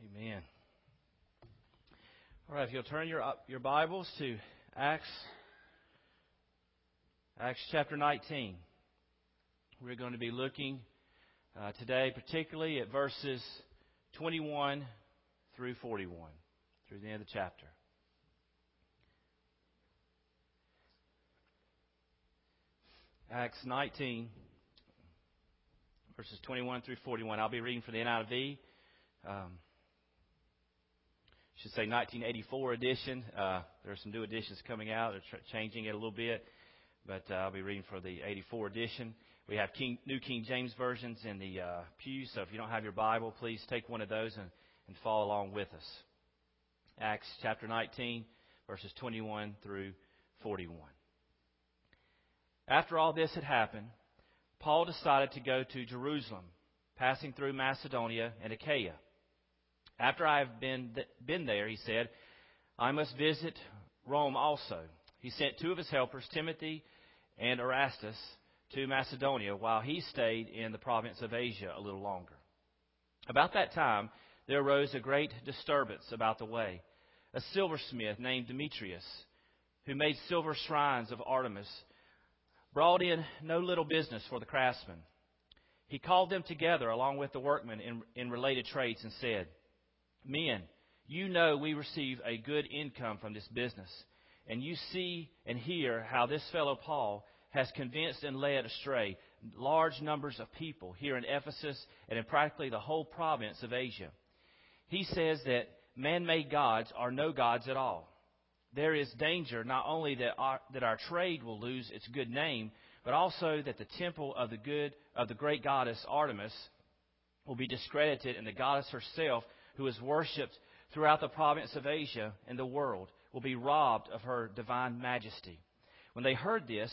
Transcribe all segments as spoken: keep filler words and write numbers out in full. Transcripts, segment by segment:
Amen. All right, if you'll turn your your Bibles to Acts, Acts chapter nineteen. We're going to be looking uh, today particularly at verses twenty-one through forty-one, through the end of the chapter. Acts nineteen, verses twenty-one through forty-one. I'll be reading from the N I V. Um, should say nineteen eighty-four edition. Uh, there are some new editions coming out. They're tr- changing it a little bit, but uh, I'll be reading for the eighty-four edition. We have King, New King James versions in the uh, pews, so if you don't have your Bible, please take one of those and, and follow along with us. Acts chapter nineteen, verses twenty-one through forty-one. After all this had happened, Paul decided to go to Jerusalem, passing through Macedonia and Achaia. After I have been been there, he said, I must visit Rome also. He sent two of his helpers, Timothy and Erastus, to Macedonia, while he stayed in the province of Asia a little longer. About that time, there arose a great disturbance about the way. A silversmith named Demetrius, who made silver shrines of Artemis, brought in no little business for the craftsmen. He called them together along with the workmen in, in related trades and said, Men, you know we receive a good income from this business, and you see and hear how this fellow Paul has convinced and led astray large numbers of people here in Ephesus and in practically the whole province of Asia. He says that man-made gods are no gods at all. There is danger not only that our, that our trade will lose its good name, but also that the temple of the good of the great goddess Artemis will be discredited, and the goddess herself, who is worshipped throughout the province of Asia and the world, will be robbed of her divine majesty. When they heard this,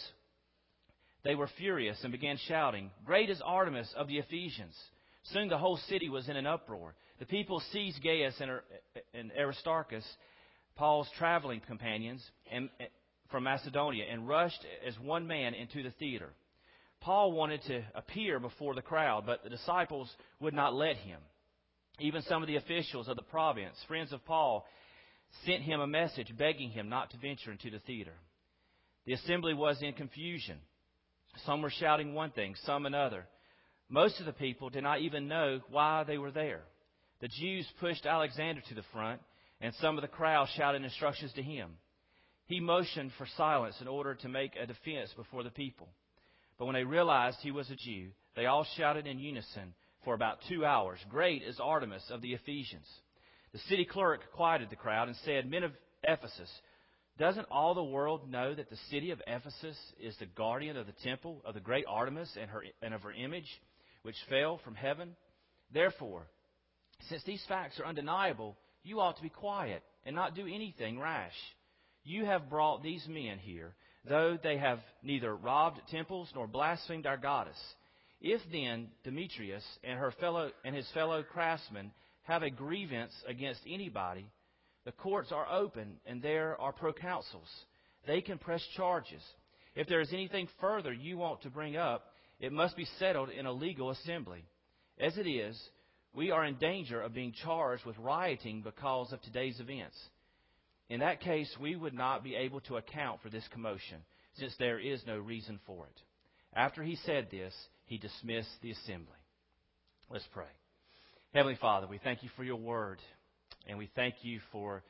they were furious and began shouting, Great is Artemis of the Ephesians! Soon the whole city was in an uproar. The people seized Gaius and Aristarchus, Paul's traveling companions and, from Macedonia, and rushed as one man into the theater. Paul wanted to appear before the crowd, but the disciples would not let him. Even some of the officials of the province, friends of Paul, sent him a message begging him not to venture into the theater. The assembly was in confusion. Some were shouting one thing, some another. Most of the people did not even know why they were there. The Jews pushed Alexander to the front, and some of the crowd shouted instructions to him. He motioned for silence in order to make a defense before the people. But when they realized he was a Jew, they all shouted in unison for about two hours, Great is Artemis of the Ephesians. The city clerk quieted the crowd and said, Men of Ephesus, doesn't all the world know that the city of Ephesus is the guardian of the temple of the great Artemis and, her, and of her image, which fell from heaven? Therefore, since these facts are undeniable, you ought to be quiet and not do anything rash. You have brought these men here, though they have neither robbed temples nor blasphemed our goddess. If then Demetrius and her fellow and his fellow craftsmen have a grievance against anybody, the courts are open and there are proconsuls. They can press charges. If there is anything further you want to bring up, it must be settled in a legal assembly. As it is, we are in danger of being charged with rioting because of today's events. In that case, we would not be able to account for this commotion, since there is no reason for it. After he said this, he dismissed the assembly. Let's pray. Heavenly Father, we thank you for your word, and we thank you for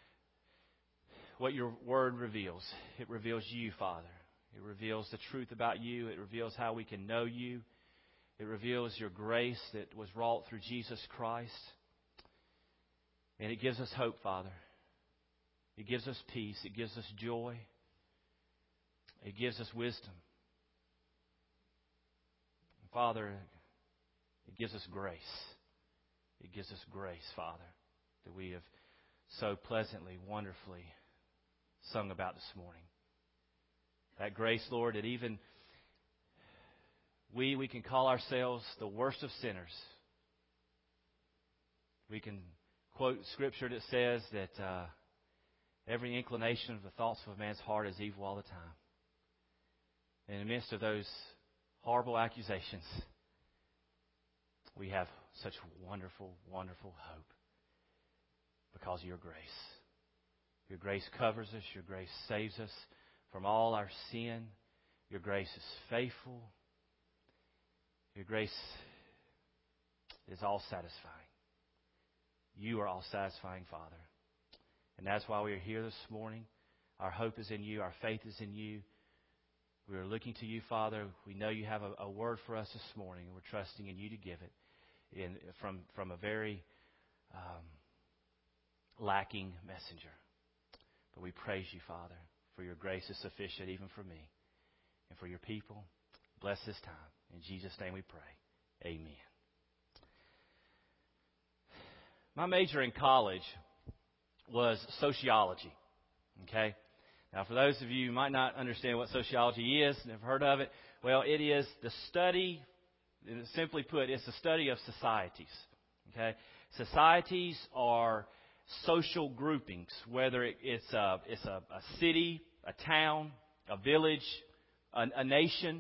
what your word reveals. It reveals you, Father. It reveals the truth about you. It reveals how we can know you. It reveals your grace that was wrought through Jesus Christ. And it gives us hope, Father. It gives us peace. It gives us joy. It gives us wisdom. Father, it gives us grace. It gives us grace, Father, that we have so pleasantly, wonderfully sung about this morning. That grace, Lord, that even we, we can call ourselves the worst of sinners. We can quote Scripture that says that uh, every inclination of the thoughts of a man's heart is evil all the time. And in the midst of those horrible accusations, we have such wonderful, wonderful hope. because of your grace. Your grace covers us. Your grace saves us from all our sin. Your grace is faithful. Your grace is all satisfying. You are all satisfying, Father. And that's why we are here this morning. Our hope is in you. Our faith is in you. We are looking to you, Father. We know you have a, a word for us this morning, and we're trusting in you to give it in, from, from a very um, lacking messenger. But we praise you, Father, for your grace is sufficient even for me and for your people. Bless this time. In Jesus' name we pray. Amen. My major in college was sociology. Okay? Now, for those of you who might not understand what sociology is, never heard of it, well, it is the study, simply put, it's the study of societies. Okay? Societies are social groupings, whether it's a, it's a, a city, a town, a village, a, a nation.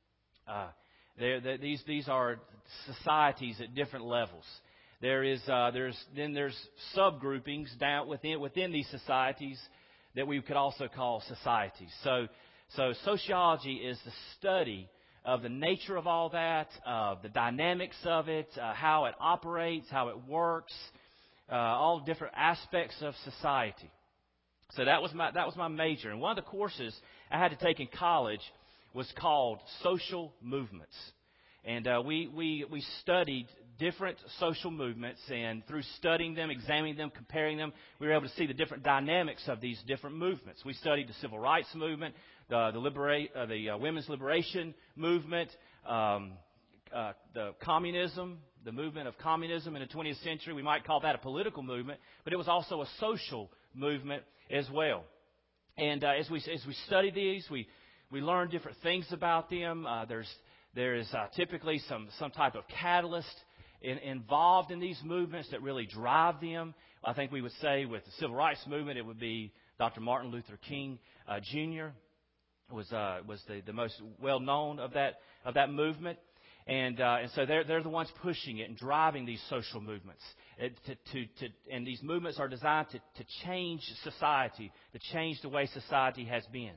Uh, they're, they're, these these are societies at different levels. There is uh, there's then there's subgroupings down within within these societies that we could also call societies. So so sociology is the study of the nature of all that, uh, the dynamics of it, uh, how it operates, how it works, uh, all different aspects of society. So that was my that was my major, and one of the courses I had to take in college was called Social Movements. And uh, we, we, we studied different social movements, and through studying them, examining them, comparing them, we were able to see the different dynamics of these different movements. We studied the Civil Rights Movement, the, the, libera- uh, the uh, Women's Liberation Movement, um, uh, the communism, the movement of communism in the twentieth century. We might call that a political movement, but it was also a social movement as well. And uh, as we as we studied these, we we learned different things about them. Uh, there's There is uh, typically some, some type of catalyst in, involved in these movements that really drive them. I think we would say with the Civil Rights Movement, it would be Doctor Martin Luther King uh, Junior was uh, was the, the most well known of that of that movement, and uh, and so they're they're the ones pushing it and driving these social movements. It, to, to, to, and these movements are designed to, to change society, to change the way society has been.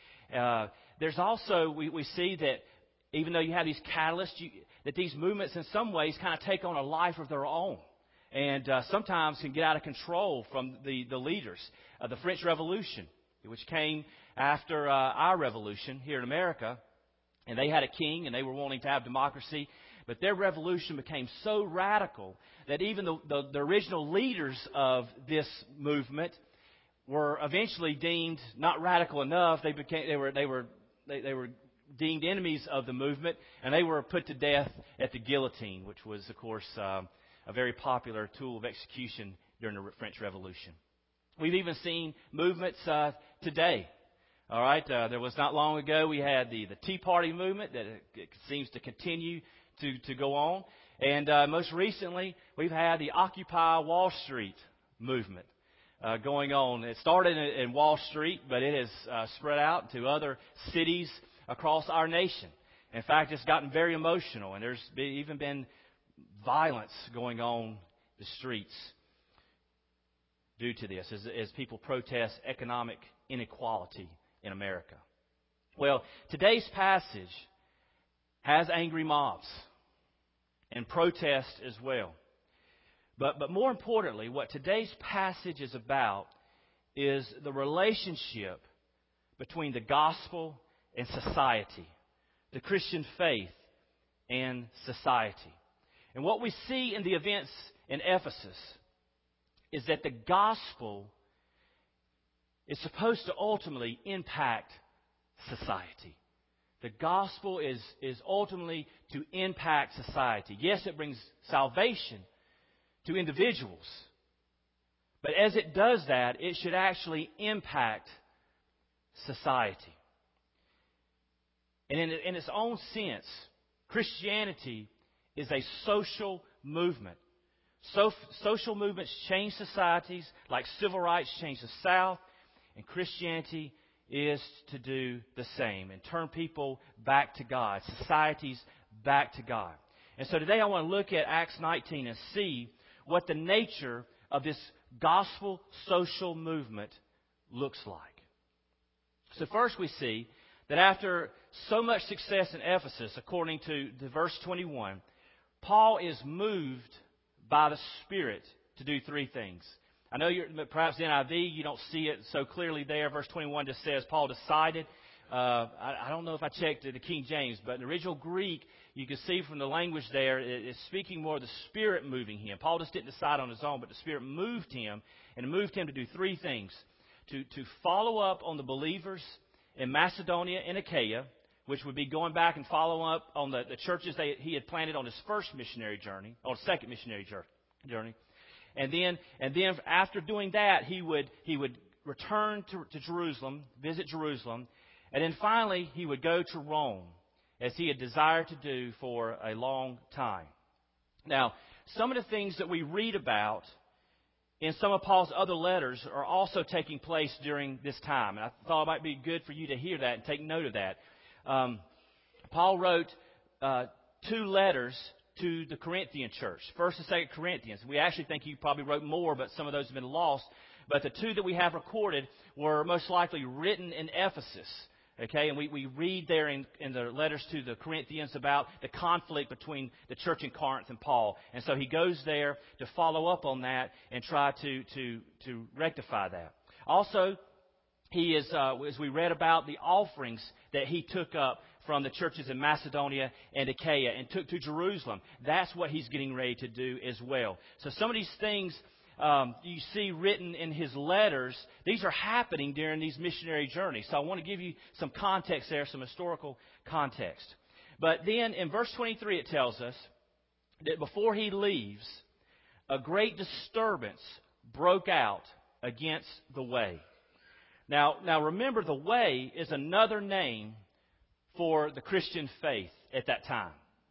Uh, there's also we, we see that. Even though you have these catalysts, you, that these movements in some ways kind of take on a life of their own, and uh, sometimes can get out of control from the, the leaders. Uh, the French Revolution, which came after uh, our revolution here in America, and they had a king and they were wanting to have democracy, but their revolution became so radical that even the, the, the original leaders of this movement were eventually deemed not radical enough. They became they were they were they, they were deemed enemies of the movement, and they were put to death at the guillotine, which was, of course, um, a very popular tool of execution during the French Revolution. We've even seen movements uh, today. All right, uh, there was not long ago we had the, the Tea Party movement that it, it seems to continue to, to go on, and uh, most recently we've had the Occupy Wall Street movement uh, going on. It started in, in Wall Street, but it has uh, spread out to other cities across our nation. In fact, it's gotten very emotional, and there's been, even been violence going on the streets due to this as, as people protest economic inequality in America. Well, today's passage has angry mobs and protest as well. But, but more importantly, what today's passage is about is the relationship between the gospel and society, the Christian faith and society. And what we see in the events in Ephesus is that the gospel is supposed to ultimately impact society. The gospel is, is ultimately to impact society. Yes, it brings salvation to individuals, but as it does that, it should actually impact society. And in, in its own sense, Christianity is a social movement. So, social movements change societies like civil rights change the South, and Christianity is to do the same and turn people back to God, societies back to God. And so today I want to look at Acts nineteen and see what the nature of this gospel social movement looks like. So first we see that after so much success in Ephesus, according to the verse twenty-one, Paul is moved by the Spirit to do three things. I know you're, perhaps in N I V you don't see it so clearly there. Verse twenty-one just says Paul decided. Uh, I, I don't know if I checked the King James, but in the original Greek, you can see from the language there, it, it's speaking more of the Spirit moving him. Paul just didn't decide on his own, but the Spirit moved him, and it moved him to do three things. To, to follow up on the believers in Macedonia and Achaia, which would be going back and following up on the, the churches they, he had planted on his first missionary journey, or second missionary journey. And then, and then after doing that, he would, he would return to, to Jerusalem, visit Jerusalem, and then finally he would go to Rome, as he had desired to do for a long time. Now, some of the things that we read about in some of Paul's other letters are also taking place during this time. And I thought it might be good for you to hear that and take note of that. Um, Paul wrote uh, two letters to the Corinthian church, First and Second Corinthians. We actually think he probably wrote more, but some of those have been lost. But the two that we have recorded were most likely written in Ephesus. Okay, and we, we read there in, in the letters to the Corinthians about the conflict between the church in Corinth and Paul. And so he goes there to follow up on that and try to, to, to rectify that. Also, he is, uh, as we read about the offerings that he took up from the churches in Macedonia and Achaia and took to Jerusalem. That's what he's getting ready to do as well. So some of these things Um, you see written in his letters, these are happening during these missionary journeys. So I want to give you some context there, some historical context. But then in verse twenty-three it tells us that before he leaves, a great disturbance broke out against the way. Now, now remember, the way is another name for the Christian faith at that time.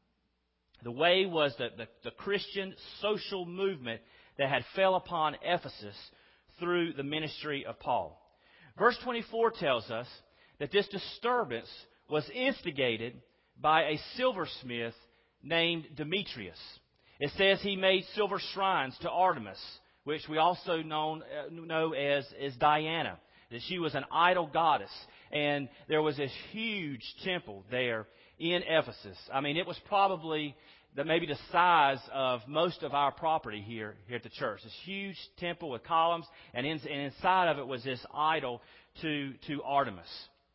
The way was the, the, the Christian social movement that had fell upon Ephesus through the ministry of Paul. Verse twenty-four tells us that this disturbance was instigated by a silversmith named Demetrius. It says he made silver shrines to Artemis, which we also known, uh, know as, as Diana, that she was an idol goddess. And there was this huge temple there in Ephesus. I mean, it was probably that maybe the size of most of our property here, here at the church. This huge temple with columns, and, in, and inside of it was this idol to, to Artemis.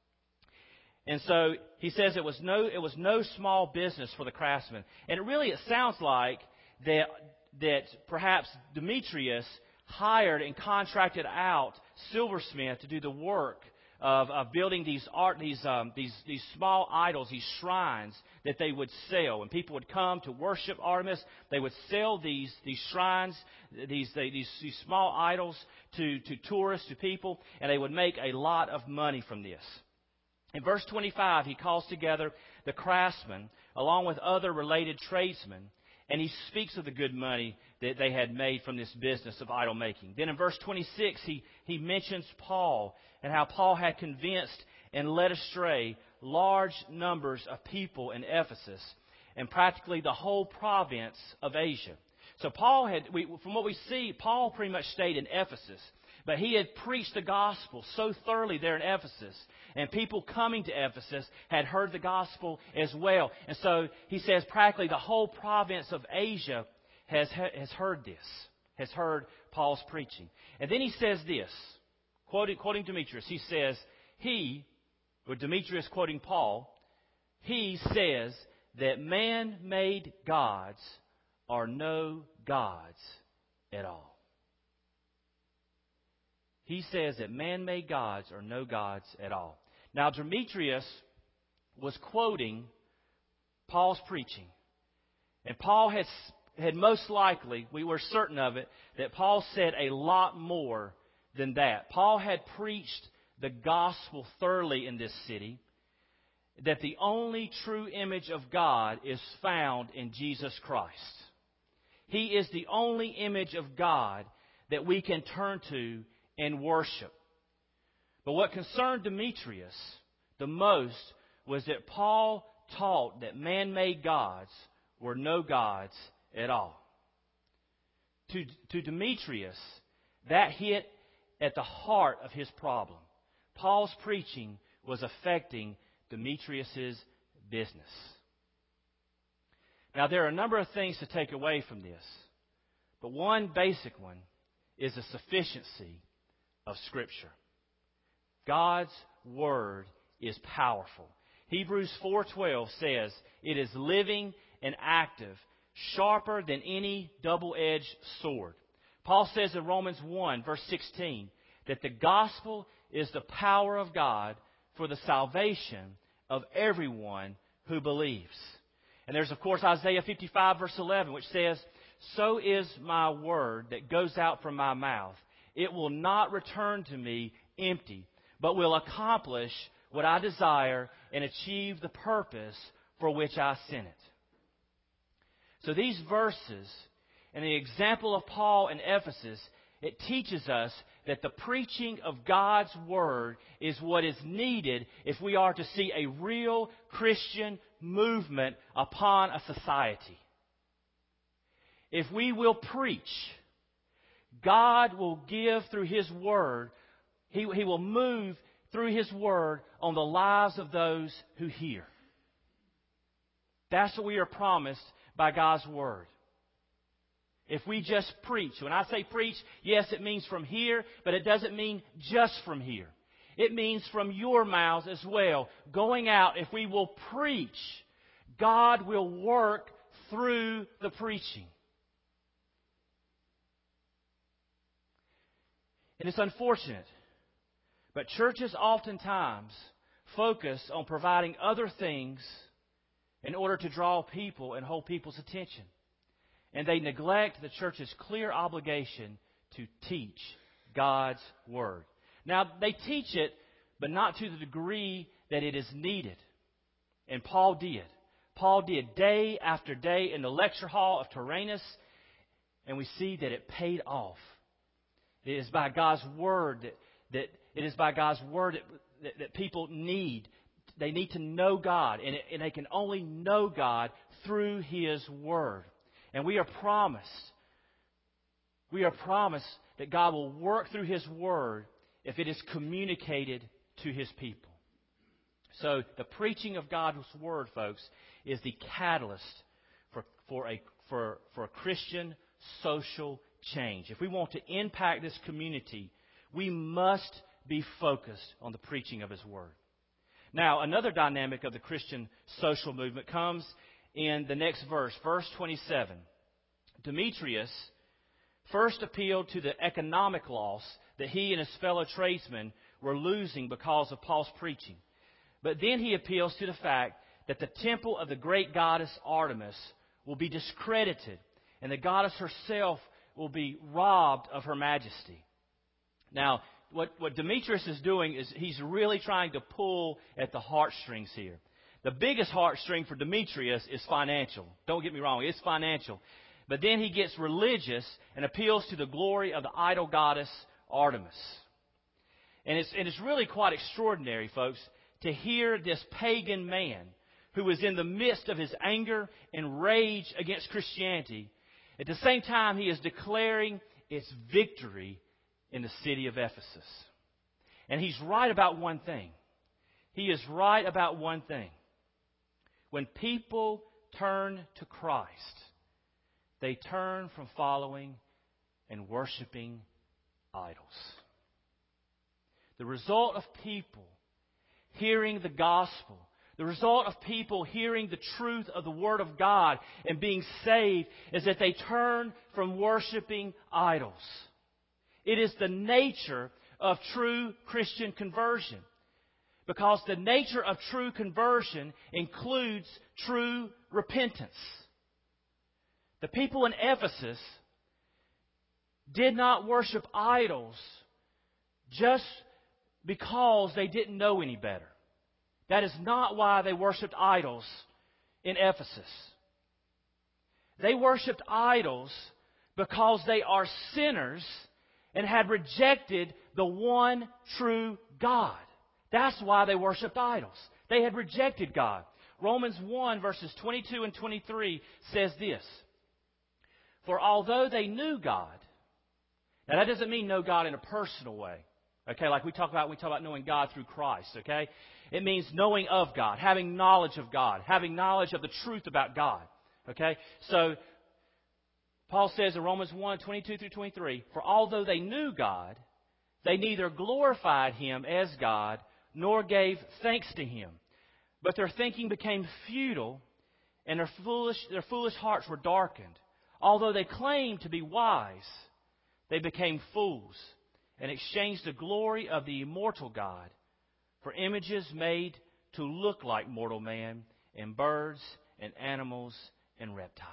And so he says it was no it was no small business for the craftsmen. And it really it sounds like that that perhaps Demetrius hired and contracted out silversmith to do the work Of, of building these art, these um, these these small idols, these shrines that they would sell, and people would come to worship Artemis. They would sell these these shrines, these they, these these small idols to to tourists, to people, and they would make a lot of money from this. In verse twenty-five, he calls together the craftsmen along with other related tradesmen, and he speaks of the good money that they had made from this business of idol making. Then in verse twenty-six, he he mentions Paul, and how Paul had convinced and led astray large numbers of people in Ephesus and practically the whole province of Asia. So Paul had, we, from what we see, Paul pretty much stayed in Ephesus, but he had preached the gospel so thoroughly there in Ephesus, and people coming to Ephesus had heard the gospel as well. And so he says practically the whole province of Asia has, has heard this, has heard Paul's preaching. And then he says this, Quoting, quoting Demetrius, he says, he, or Demetrius quoting Paul, he says that man-made gods are no gods at all. He says that man-made gods are no gods at all. Now, Demetrius was quoting Paul's preaching. And Paul had, had most likely, we were certain of it, that Paul said a lot more than that. Paul had preached the gospel thoroughly in this city, that the only true image of God is found in Jesus Christ. He is the only image of God that we can turn to and worship. But what concerned Demetrius the most was that Paul taught that man-made gods were no gods at all. To, to Demetrius, That hit at the heart of his problem. Paul's preaching was affecting Demetrius' business. Now, there are a number of things to take away from this, but one basic one is the sufficiency of Scripture. God's Word is powerful. Hebrews four twelve says, "It is living and active, sharper than any double-edged sword." Paul says in Romans one, verse sixteen, that the gospel is the power of God for the salvation of everyone who believes. And there's, of course, Isaiah fifty-five, verse eleven, which says, "So is my word that goes out from my mouth. It will not return to me empty, but will accomplish what I desire and achieve the purpose for which I sent it." So these verses and the example of Paul in Ephesus, it teaches us that the preaching of God's Word is what is needed if we are to see a real Christian movement upon a society. If we will preach, God will give through His Word, He, he will move through His Word on the lives of those who hear. That's what we are promised by God's Word. If we just preach. When I say preach, yes, it means from here, but it doesn't mean just from here. It means from your mouths as well. Going out, if we will preach, God will work through the preaching. And it's unfortunate, but churches oftentimes focus on providing other things in order to draw people and hold people's attention. And they neglect the church's clear obligation to teach God's Word. Now, they teach it, but not to the degree that it is needed. And Paul did. Paul did day after day in the lecture hall of Tyrannus, and we see that it paid off. It is by God's Word that, that it is by God's Word that, that, that people need. They need to know God, and, it, and they can only know God through His Word. And we are promised, we are promised that God will work through His Word if it is communicated to His people. So the preaching of God's Word, folks, is the catalyst for, for, a, for, for a Christian social change. If we want to impact this community, we must be focused on the preaching of His Word. Now, another dynamic of the Christian social movement comes in the next verse, verse twenty-seven. Demetrius first appealed to the economic loss that he and his fellow tradesmen were losing because of Paul's preaching. But then he appeals to the fact that the temple of the great goddess Artemis will be discredited, and the goddess herself will be robbed of her majesty. Now, what, what Demetrius is doing is he's really trying to pull at the heartstrings here. The biggest heartstring for Demetrius is financial. Don't get me wrong, it's financial. But then he gets religious and appeals to the glory of the idol goddess Artemis. And it's, and it's really quite extraordinary, folks, to hear this pagan man who is in the midst of his anger and rage against Christianity. At the same time, he is declaring its victory in the city of Ephesus. And he's right about one thing. He is right about one thing. When people turn to Christ, they turn from following and worshiping idols. The result of people hearing the gospel, the result of people hearing the truth of the Word of God and being saved is that they turn from worshiping idols. It is the nature of true Christian conversion. Because the nature of true conversion includes true repentance. The people in Ephesus did not worship idols just because they didn't know any better. That is not why they worshiped idols in Ephesus. They worshiped idols because they are sinners and had rejected the one true God. That's why they worshipped idols. They had rejected God. Romans one, verses twenty-two and twenty-three says this. For although they knew God, Now, that doesn't mean know God in a personal way. Okay, like we talk about, we talk about knowing God through Christ, okay? It means knowing of God, having knowledge of God, having knowledge of the truth about God, okay? So, Paul says in Romans one, twenty-two through twenty-three, for although they knew God, they neither glorified Him as God, nor gave thanks to Him. But their thinking became futile, and their foolish, their foolish hearts were darkened. Although they claimed to be wise, they became fools, and exchanged the glory of the immortal God for images made to look like mortal man, and birds, and animals, and reptiles.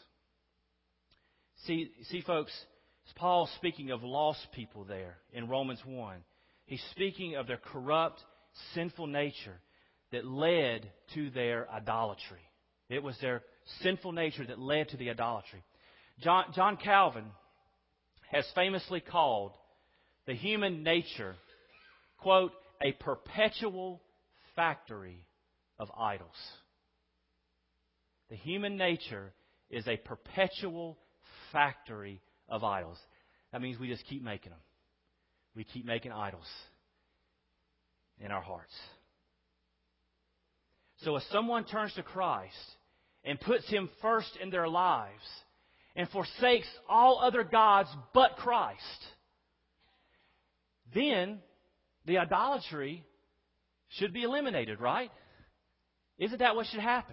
See, see, folks, Paul's speaking of lost people there in Romans one. He's speaking of their corrupt, sinful nature that led to their idolatry. It was their sinful nature that led to the idolatry. John, John Calvin has famously called the human nature, quote, a perpetual factory of idols. The human nature is a perpetual factory of idols. That means we just keep making them. We keep making idols in our hearts. So if someone turns to Christ and puts Him first in their lives and forsakes all other gods but Christ, then the idolatry should be eliminated, right? Isn't that what should happen?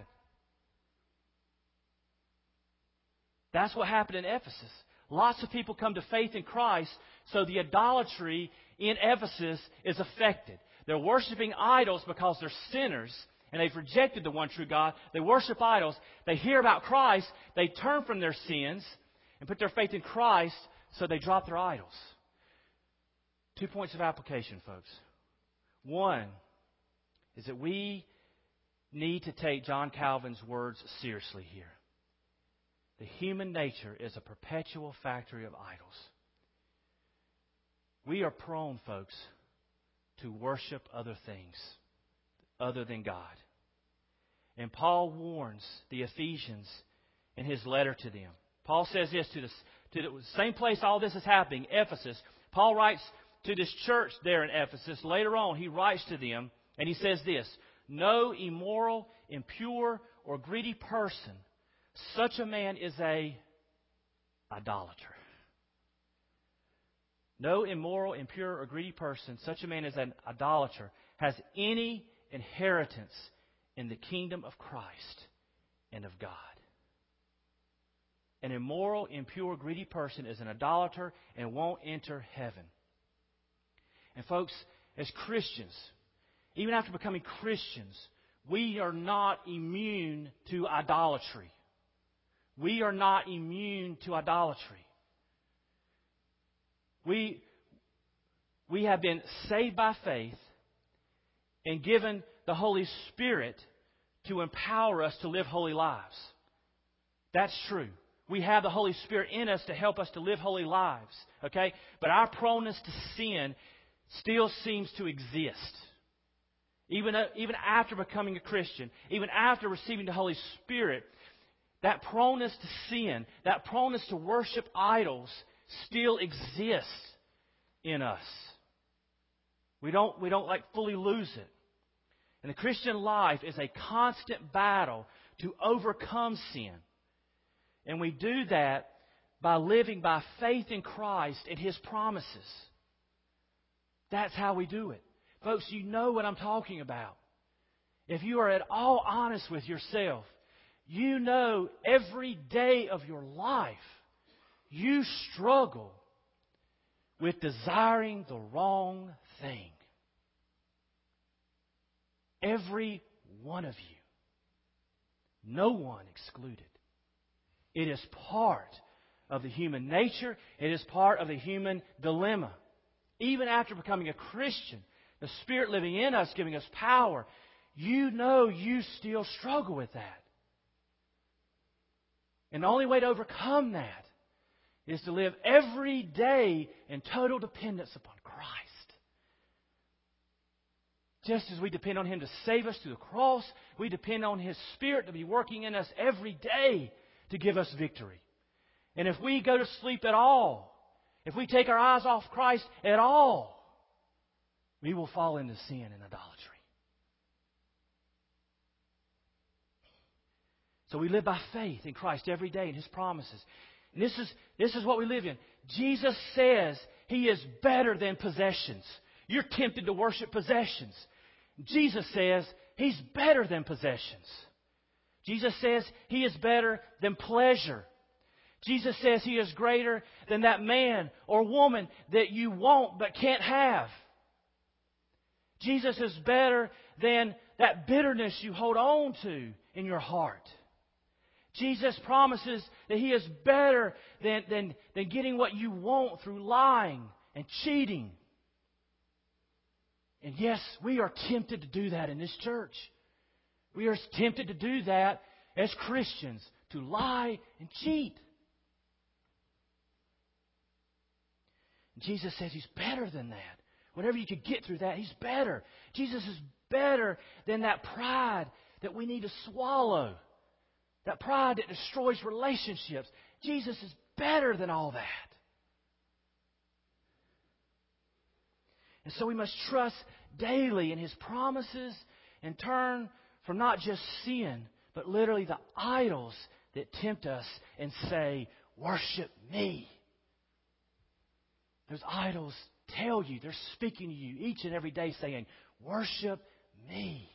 That's what happened in Ephesus. Lots of people come to faith in Christ, so the idolatry in Ephesus is affected. They're worshiping idols because they're sinners, and they've rejected the one true God. They worship idols. They hear about Christ. They turn from their sins and put their faith in Christ, so they drop their idols. Two points of application, folks. One is that we need to take John Calvin's words seriously here. The human nature is a perpetual factory of idols. We are prone, folks, to worship other things other than God. And Paul warns the Ephesians in his letter to them. Paul says this to, this, to the same place all this is happening, Ephesus. Paul writes to this church there in Ephesus. Later on, he writes to them, and he says this, no immoral, impure, or greedy person, such a man is a idolater. No immoral, impure, or greedy person, such a man as an idolater, has any inheritance in the kingdom of Christ and of God. An immoral, impure, greedy person is an idolater and won't enter heaven. And folks, as Christians, even after becoming Christians, we are not immune to idolatry. We are not immune to idolatry. We, we have been saved by faith and given the Holy Spirit to empower us to live holy lives. That's true. We have the Holy Spirit in us to help us to live holy lives. Okay? But our proneness to sin still seems to exist. Even, uh, even after becoming a Christian, even after receiving the Holy Spirit, that proneness to sin, that proneness to worship idols still exists in us. We don't, we don't like fully lose it. And the Christian life is a constant battle to overcome sin. And we do that by living by faith in Christ and His promises. That's how we do it. Folks, you know what I'm talking about. If you are at all honest with yourself, you know every day of your life you struggle with desiring the wrong thing. Every one of you. No one excluded. It is part of the human nature. It is part of the human dilemma. Even after becoming a Christian, the Spirit living in us, giving us power, you know you still struggle with that. And the only way to overcome that is to live every day in total dependence upon Christ. Just as we depend on Him to save us through the cross, we depend on His Spirit to be working in us every day to give us victory. And if we go to sleep at all, if we take our eyes off Christ at all, we will fall into sin and idolatry. So we live by faith in Christ every day and His promises. And this is, this is what we live in. Jesus says He is better than possessions. You're tempted to worship possessions. Jesus says He's better than possessions. Jesus says He is better than pleasure. Jesus says He is greater than that man or woman that you want but can't have. Jesus is better than that bitterness you hold on to in your heart. Jesus promises that He is better than, than, than getting what you want through lying and cheating. And yes, we are tempted to do that in this church. We are tempted to do that as Christians, to lie and cheat. And Jesus says He's better than that. Whenever you could get through that, He's better. Jesus is better than that pride that we need to swallow. That pride that destroys relationships. Jesus is better than all that. And so we must trust daily in His promises and turn from not just sin, but literally the idols that tempt us and say, worship me. Those idols tell you, they're speaking to you each and every day saying, worship me.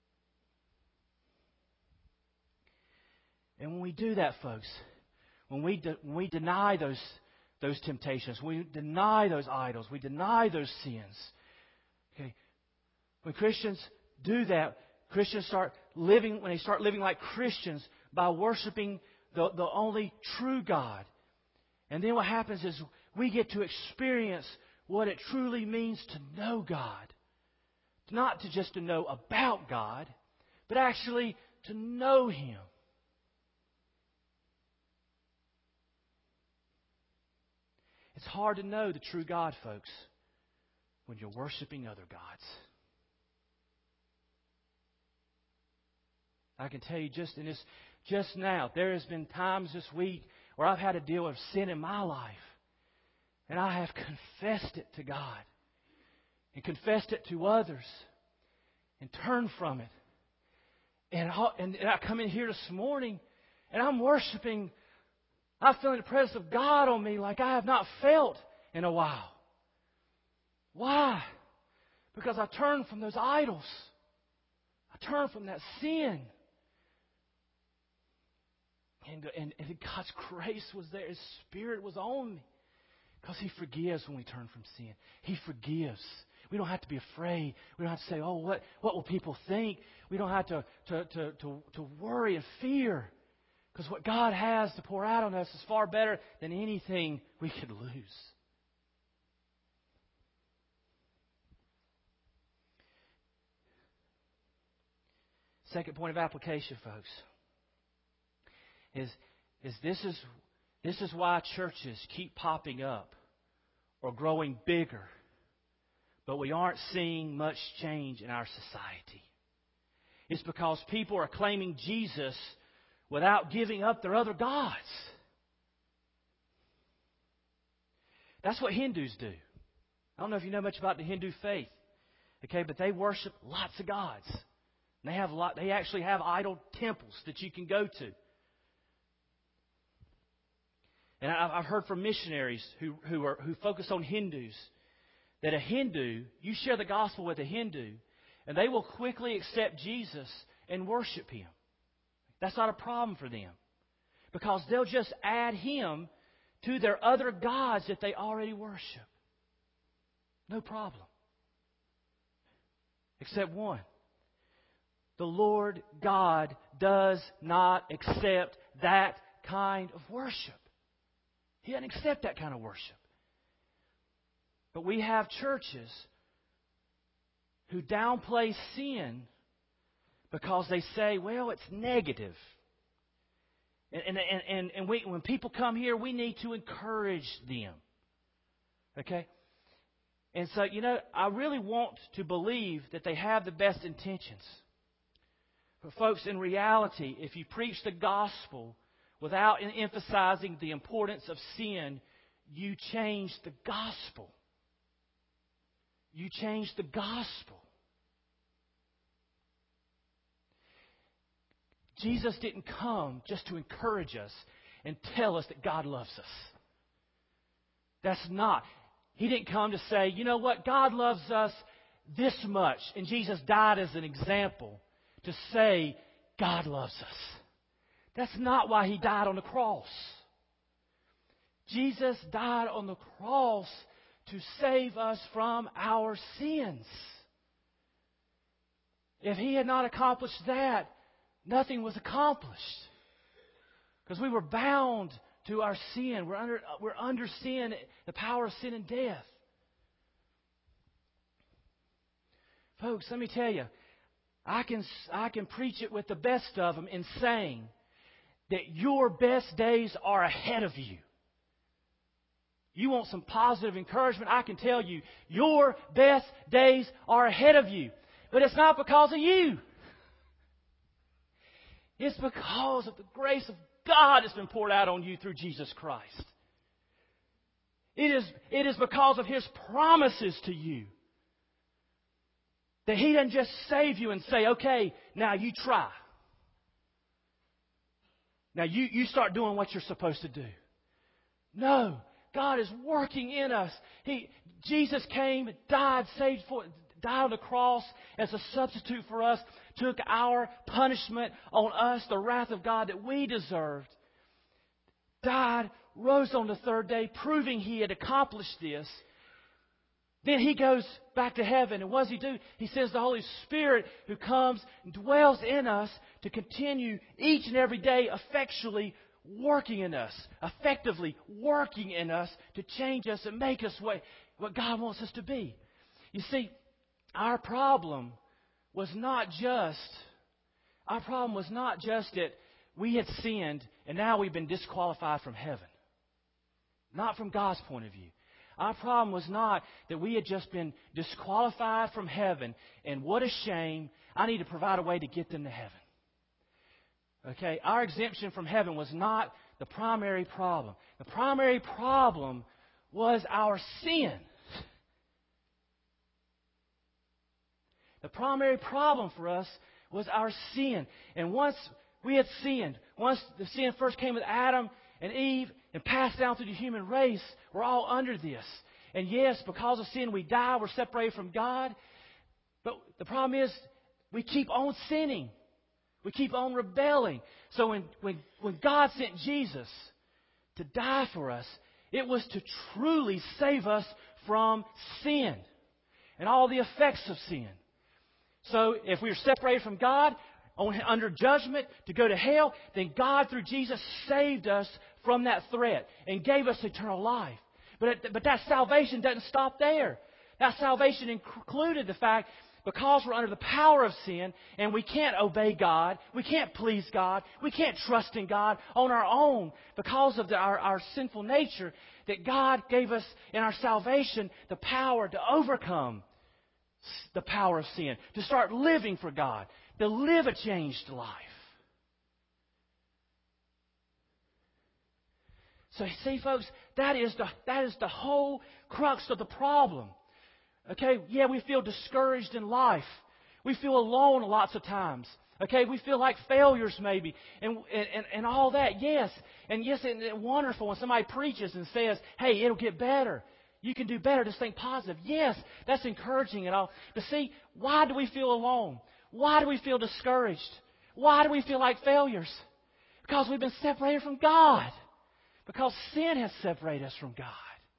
And when we do that, folks, when we de- when we deny those those temptations, we deny those idols, we deny those sins. Okay, when Christians do that, Christians start living when they start living like Christians by worshiping the the only true God. And then what happens is we get to experience what it truly means to know God, not to just to know about God, but actually to know Him. It's hard to know the true God, folks, when you're worshiping other gods. I can tell you just in this, just now, there has been times this week where I've had to deal with sin in my life. And I have confessed it to God. And confessed it to others. And turned from it. And I, and I come in here this morning and I'm worshiping. I'm feeling the presence of God on me like I have not felt in a while. Why? Because I turned from those idols. I turned from that sin. And, and, and God's grace was there. His Spirit was on me. Because He forgives when we turn from sin. He forgives. We don't have to be afraid. We don't have to say, oh, what, what will people think? We don't have to, to, to, to, to worry and fear. Because what God has to pour out on us is far better than anything we could lose. Second point of application, folks, is, is this is this is why churches keep popping up or growing bigger, but we aren't seeing much change in our society. It's because people are claiming Jesus without giving up their other gods. That's what Hindus do. I don't know if you know much about the Hindu faith, okay, but they worship lots of gods. They have a lot. They actually have idol temples that you can go to. And I've heard from missionaries who who are who focus on Hindus that a Hindu, you share the gospel with a Hindu, and they will quickly accept Jesus and worship Him. That's not a problem for them. Because they'll just add Him to their other gods that they already worship. No problem. Except one. The Lord God does not accept that kind of worship. He doesn't accept that kind of worship. But we have churches who downplay sin because they say, well, it's negative. And, and, and, and we, when people come here, we need to encourage them. Okay? And so, you know, I really want to believe that they have the best intentions. But folks, in reality, if you preach the gospel without emphasizing the importance of sin, you changed the gospel. You changed the gospel. Jesus didn't come just to encourage us and tell us that God loves us. That's not. He didn't come to say, you know what, God loves us this much. And Jesus died as an example to say God loves us. That's not why He died on the cross. Jesus died on the cross to save us from our sins. If He had not accomplished that, nothing was accomplished. Because we were bound to our sin. We're under, we're under sin, the power of sin and death. Folks, let me tell you, I can, I can preach it with the best of them in saying that your best days are ahead of you. You want some positive encouragement? I can tell you, your best days are ahead of you. But it's not because of you. It's because of the grace of God that's been poured out on you through Jesus Christ. It is, it is because of His promises to you that He doesn't just save you and say, okay, now you try. Now you, you start doing what you're supposed to do. No. God is working in us. He, Jesus came, died, saved for, died on the cross as a substitute for us, took our punishment on us, the wrath of God that we deserved, died, rose on the third day, proving He had accomplished this. Then He goes back to heaven, and what does He do? He sends the Holy Spirit who comes and dwells in us to continue each and every day effectually working in us, effectively working in us to change us and make us what, what God wants us to be. You see, our problem was not just, our problem was not just that we had sinned and now we've been disqualified from heaven. Not from God's point of view. Our problem was not that we had just been disqualified from heaven and what a shame, I need to provide a way to get them to heaven. Okay, our exemption from heaven was not the primary problem. The primary problem was our sin. The primary problem for us was our sin. And once we had sinned, once the sin first came with Adam and Eve and passed down through the human race, we're all under this. And yes, because of sin we die, we're separated from God. But the problem is we keep on sinning. We keep on rebelling. So when, when, when God sent Jesus to die for us, it was to truly save us from sin and all the effects of sin. So if we were separated from God, on, under judgment, to go to hell, then God, through Jesus, saved us from that threat and gave us eternal life. But, it, but that salvation doesn't stop there. That salvation included the fact because we're under the power of sin and we can't obey God, we can't please God, we can't trust in God on our own because of the, our, our sinful nature, that God gave us in our salvation the power to overcome the power of sin, to start living for God, to live a changed life. So you see, folks, that is the, that is the whole crux of the problem. Okay, yeah, we feel discouraged in life. We feel alone lots of times. Okay, we feel like failures maybe, and and, and all that, yes. And yes, it's wonderful when somebody preaches and says, hey, it'll get better. You can do better. Just think positive. Yes, that's encouraging and all. But see, why do we feel alone? Why do we feel discouraged? Why do we feel like failures? Because we've been separated from God. Because sin has separated us from God.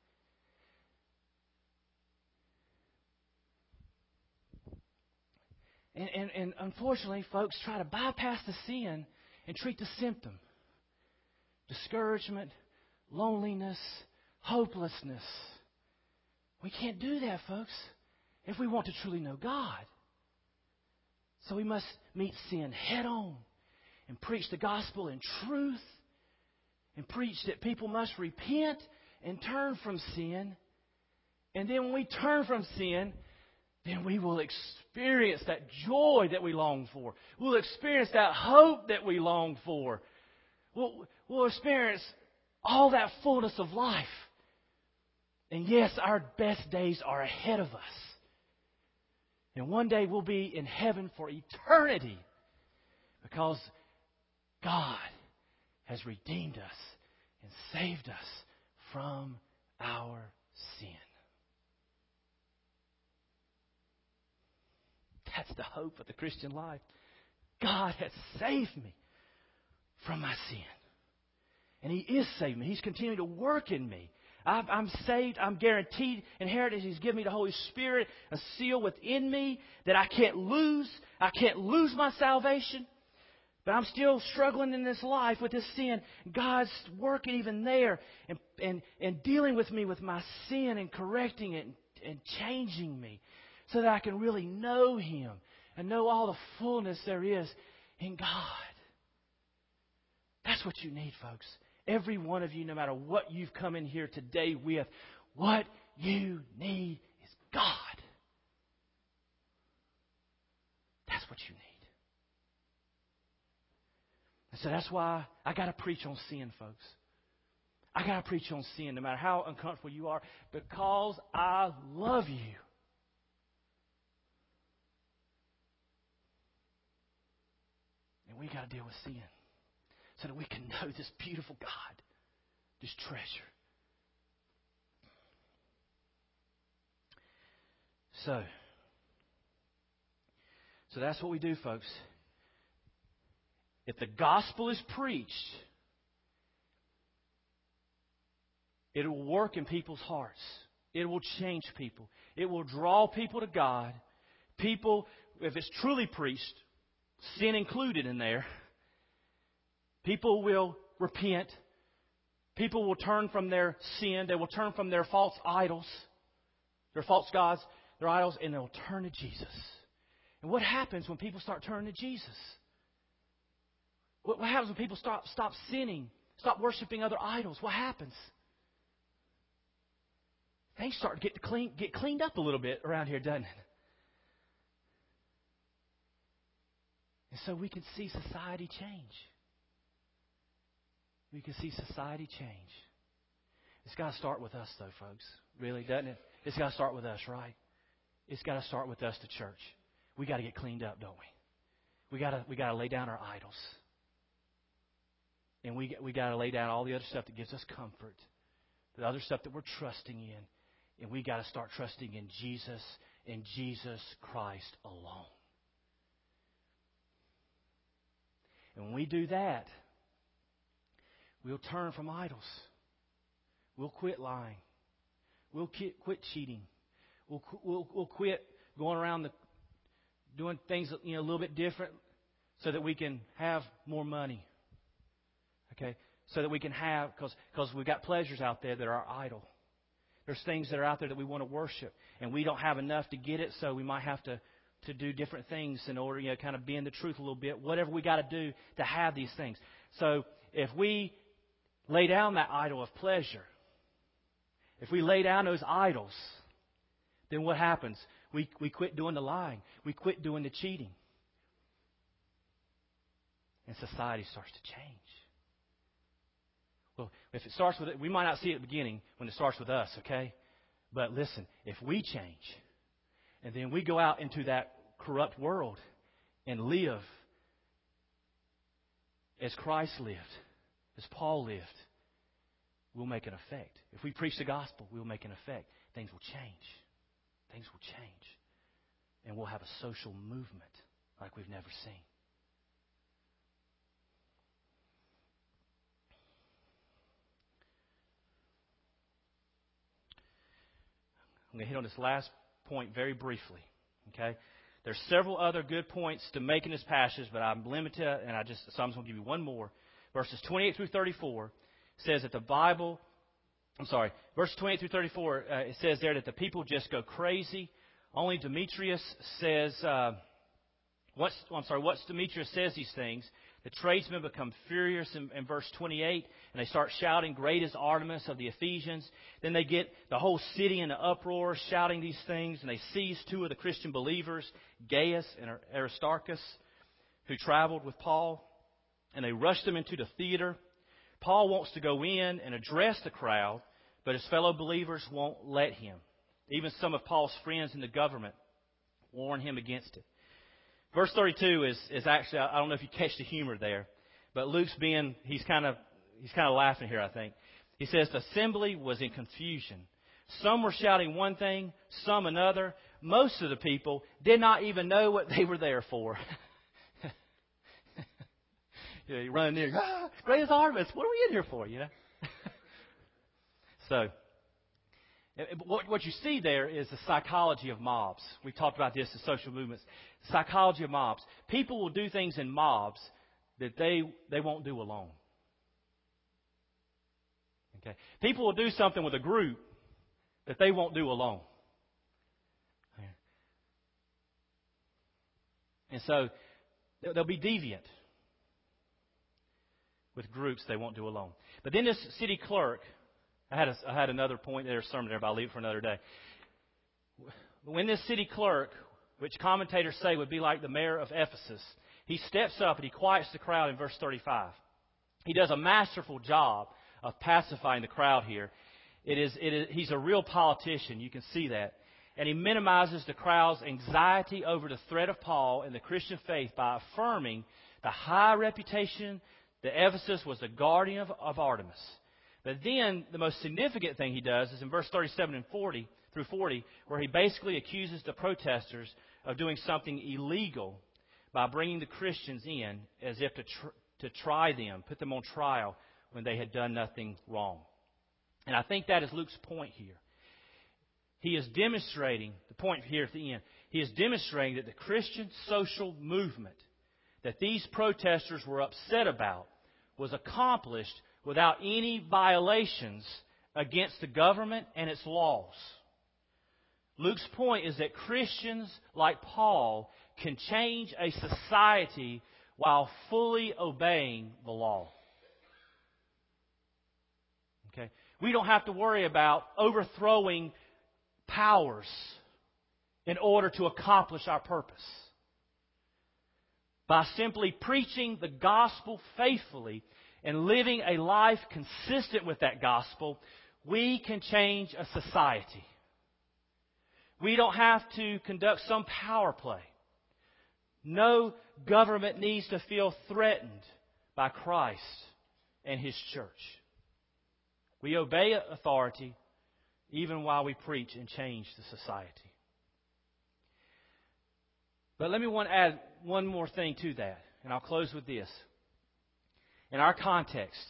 And, and, and unfortunately, folks try to bypass the sin and treat the symptom. Discouragement, loneliness, hopelessness. We can't do that, folks, if we want to truly know God. So we must meet sin head on and preach the gospel in truth and preach that people must repent and turn from sin. And then when we turn from sin, then we will experience that joy that we long for. We'll experience that hope that we long for. We'll, we'll experience all that fullness of life And yes, our best days are ahead of us. And one day we'll be in heaven for eternity because God has redeemed us and saved us from our sin. That's the hope of the Christian life. God has saved me from my sin. And He is saving me. He's continuing to work in me. I've, I'm saved. I'm guaranteed inheritance. He's given me the Holy Spirit, a seal within me that I can't lose. I can't lose my salvation. But I'm still struggling in this life with this sin. God's working even there and, and, and dealing with me with my sin and correcting it and, and changing me so that I can really know Him and know all the fullness there is in God. That's what you need, folks. Every one of you, no matter what you've come in here today with, what you need is God. That's what you need. And so that's why I got to preach on sin, folks. I got to preach on sin no matter how uncomfortable you are because I love you. And we got to deal with sin so that we can know this beautiful God, this treasure. So, so that's what we do, folks. If the gospel is preached, it will work in people's hearts. It will change people. It will draw people to God. People, if it's truly preached, sin included in there, people will repent. People will turn from their sin. They will turn from their false idols, their false gods, their idols, and they'll turn to Jesus. And what happens when people start turning to Jesus? What happens when people stop stop sinning, stop worshiping other idols? What happens? Things start to get clean, get cleaned up a little bit around here, doesn't it? And so we can see society change. We can see society change. It's got to start with us, though, folks. Really, doesn't it? It's got to start with us, right? It's got to start with us, the church. We got to get cleaned up, don't we? We got to we got to lay down our idols. And we we got to lay down all the other stuff that gives us comfort, the other stuff that we're trusting in, and we got to start trusting in Jesus and Jesus Christ alone. And when we do that, we'll turn from idols. We'll quit lying. We'll quit, quit cheating. We'll we'll we'll quit going around the doing things you know a little bit different, so that we can have more money. Okay, so that we can have, because because we've got pleasures out there that are our idol. There's things that are out there that we want to worship, and we don't have enough to get it, so we might have to, to do different things in order, you know, kind of be in the truth a little bit, whatever we got to do to have these things. So if we lay down that idol of pleasure, if we lay down those idols, then what happens? We we quit doing the lying. We quit doing the cheating. And society starts to change. Well, if it starts with it, we might not see it at the beginning when it starts with us, okay? But listen, if we change, and then we go out into that corrupt world and live as Christ lived, as Paul lived, we'll make an effect. If we preach the gospel, we'll make an effect. Things will change. Things will change. And we'll have a social movement like we've never seen. I'm going to hit on this last point very briefly. Okay, there's several other good points to make in this passage, but I'm limited, and I just so I'm just going to give you one more. Verses twenty-eight through thirty-four says that the Bible. I'm sorry, verses twenty-eight through thirty-four. Uh, it says there that the people just go crazy. Only Demetrius says. Uh, what's I'm sorry. Once Demetrius says these things, the tradesmen become furious in, in verse twenty-eight, and they start shouting, "Great is Artemis of the Ephesians." Then they get the whole city in an uproar, shouting these things, and they seize two of the Christian believers, Gaius and Aristarchus, who traveled with Paul, and they rush them into the theater. Paul wants to go in and address the crowd, but his fellow believers won't let him. Even some of Paul's friends in the government warn him against it. Verse thirty-two is, is actually, I don't know if you catch the humor there, but Luke's being, he's kind of, he's kind of laughing here, I think. He says, the assembly was in confusion. Some were shouting one thing, some another. Most of the people did not even know what they were there for. You know, you run in there, ah, greatest harvest, what are we in here for, you know? So, what, what you see there is the psychology of mobs. We talked about this in social movements. Psychology of mobs. People will do things in mobs that they, they won't do alone. Okay? People will do something with a group that they won't do alone. And so, they'll be deviant with groups they won't do alone. But then this city clerk, I had, a, I had another point there, a sermon there, but I'll leave it for another day. When this city clerk, which commentators say would be like the mayor of Ephesus, he steps up and he quiets the crowd in verse thirty-five. He does a masterful job of pacifying the crowd here. It is, it is, he's a real politician, you can see that. And he minimizes the crowd's anxiety over the threat of Paul and the Christian faith by affirming the high reputation that Ephesus was the guardian of, of Artemis. But then the most significant thing he does is in verse thirty-seven and forty through forty, where he basically accuses the protesters of doing something illegal by bringing the Christians in as if to tr- to try them, put them on trial when they had done nothing wrong. And I think that is Luke's point here. He is demonstrating, the point here at the end, he is demonstrating that the Christian social movement that these protesters were upset about was accomplished without any violations against the government and its laws. Luke's point is that Christians like Paul can change a society while fully obeying the law. Okay? We don't have to worry about overthrowing powers in order to accomplish our purpose. By simply preaching the gospel faithfully and living a life consistent with that gospel, we can change a society. We don't have to conduct some power play. No government needs to feel threatened by Christ and His church. We obey authority even while we preach and change the society. But let me want to add one more thing to that, and I'll close with this. In our context,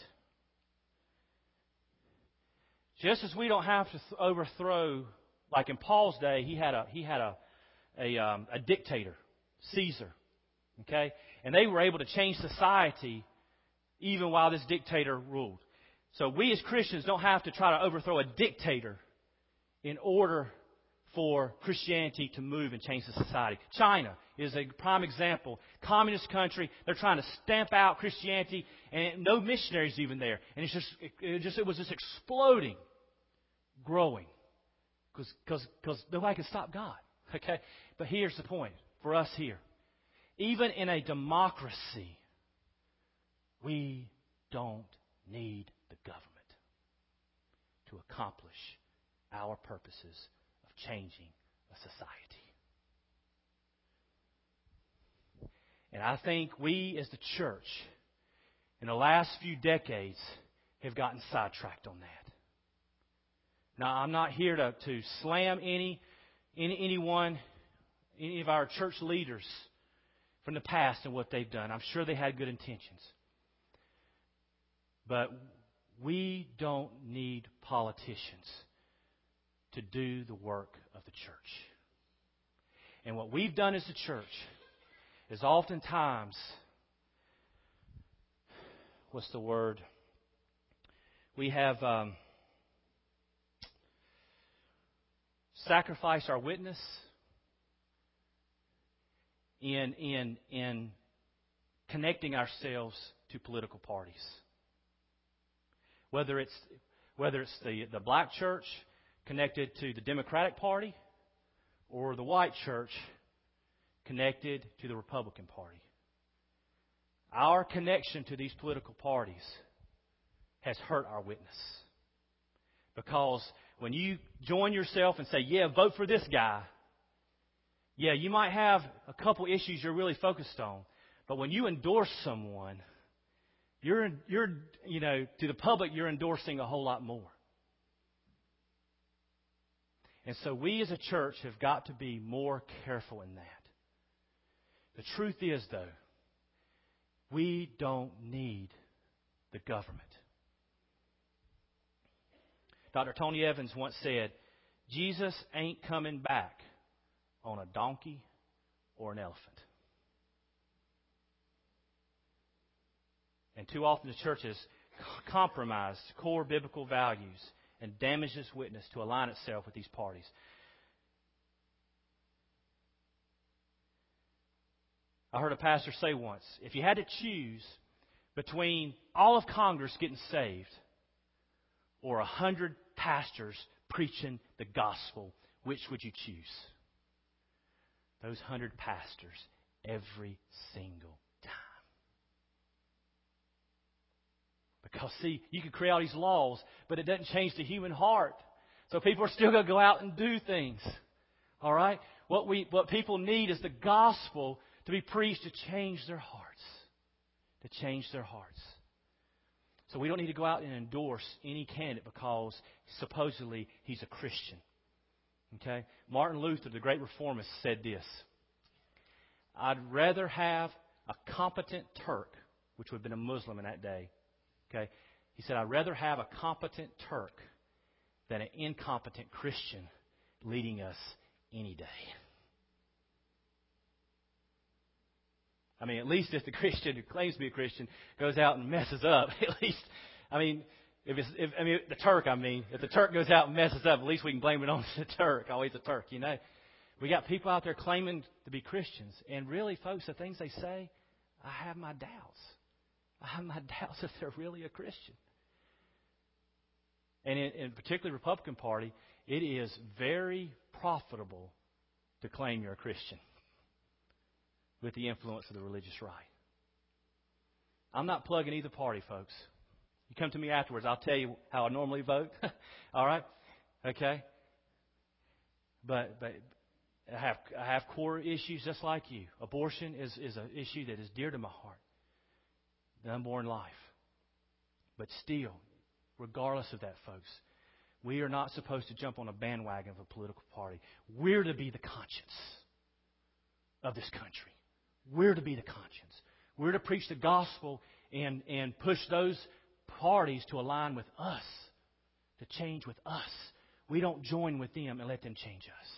just as we don't have to th- overthrow, like in Paul's day, he had a he had a a, um, a dictator, Caesar, okay, and they were able to change society even while this dictator ruled. So we as Christians don't have to try to overthrow a dictator in order for Christianity to move and change the society. China is a prime example. Communist country, they're trying to stamp out Christianity, and no missionaries even there. And it's just, it just, it was just exploding, growing, because because nobody can stop God. Okay, but here's the point for us here: even in a democracy, we don't need the government to accomplish our purposes of changing a society. And I think we as the church in the last few decades have gotten sidetracked on that. Now, I'm not here to, to slam any, any anyone, any of our church leaders from the past and what they've done. I'm sure they had good intentions. But we don't need politicians to do the work of the church. And what we've done as a church is oftentimes, what's the word? We have um, sacrificed our witness in in in connecting ourselves to political parties. Whether it's whether it's the, the black church connected to the Democratic Party or the white church connected to the Republican Party. Our connection to these political parties has hurt our witness. Because when you join yourself and say, yeah, vote for this guy, yeah, you might have a couple issues you're really focused on. But when you endorse someone, you're, you're, you know, to the public, you're endorsing a whole lot more. And so we as a church have got to be more careful in that. The truth is, though, we don't need the government. Doctor Tony Evans once said, Jesus ain't coming back on a donkey or an elephant. And too often the church has compromised core biblical values and damaged its witness to align itself with these parties. I heard a pastor say once, if you had to choose between all of Congress getting saved or a hundred pastors preaching the gospel, which would you choose? Those hundred pastors every single time. Because, see, you can create all these laws, but it doesn't change the human heart. So people are still going to go out and do things. All right? What we, what people need is the gospel to be preached to change their hearts. To change their hearts. So we don't need to go out and endorse any candidate because supposedly he's a Christian. Okay? Martin Luther, the great reformist, said this. I'd rather have a competent Turk, which would have been a Muslim in that day. Okay? He said, I'd rather have a competent Turk than an incompetent Christian leading us any day. I mean, at least if the Christian who claims to be a Christian goes out and messes up, at least, I mean, if it's, if, I mean, the Turk, I mean, if the Turk goes out and messes up, at least we can blame it on the Turk. Always the Turk, you know. We got people out there claiming to be Christians. And really, folks, the things they say, I have my doubts. I have my doubts if they're really a Christian. And in, in particularly Republican Party, it is very profitable to claim you're a Christian with the influence of the religious right. I'm not plugging either party, folks. You come to me afterwards, I'll tell you how I normally vote. All right? Okay? But but I have I have core issues just like you. Abortion is, is an issue that is dear to my heart. The unborn life. But still, regardless of that, folks, we are not supposed to jump on a bandwagon of a political party. We're to be the conscience of this country. We're to be the conscience. We're to preach the gospel and, and push those parties to align with us, to change with us. We don't join with them and let them change us.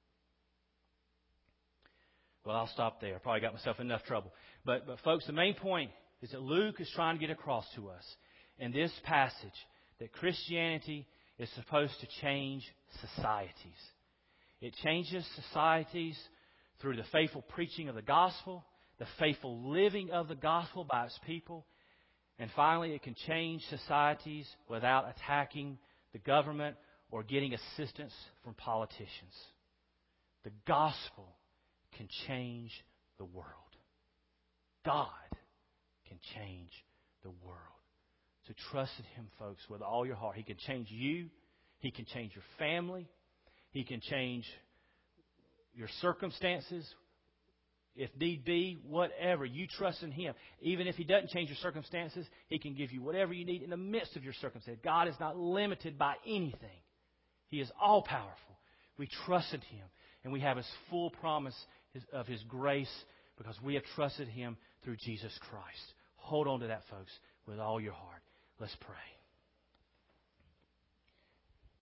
Well, I'll stop there. I probably got myself in enough trouble. But, but folks, the main point is that Luke is trying to get across to us in this passage that Christianity is supposed to change societies. It changes societies through the faithful preaching of the gospel, the faithful living of the gospel by its people, and finally, it can change societies without attacking the government or getting assistance from politicians. The gospel can change the world. God can change the world. So trust in Him, folks, with all your heart. He can change you. He can change your family. He can change your circumstances. If need be, whatever. You trust in Him. Even if He doesn't change your circumstances, He can give you whatever you need in the midst of your circumstance. God is not limited by anything. He is all-powerful. We trust in Him. And we have His full promise of His grace because we have trusted Him through Jesus Christ. Hold on to that, folks, with all your heart. Let's pray.